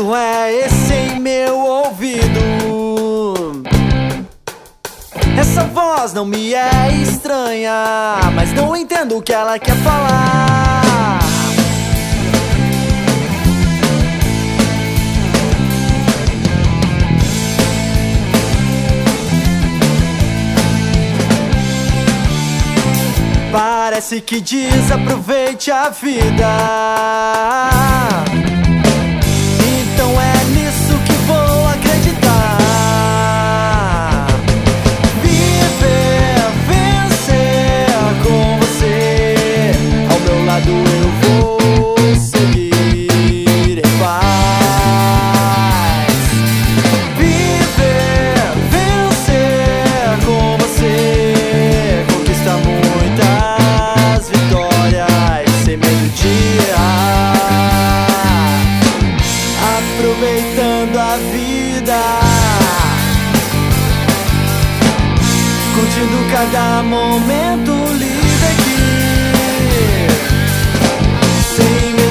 barulho é esse em meu ouvido? Essa voz não me é estranha, mas não entendo o que ela quer falar. Parece que diz aproveite a vida. Então é nisso que vou acreditar. Viver, vencer com você. Ao meu lado eu vou seguir em paz. Viver, vencer com você. Conquista muitas vitórias sem medo de errar. Aproveitando a vida, curtindo cada momento livre aqui, sem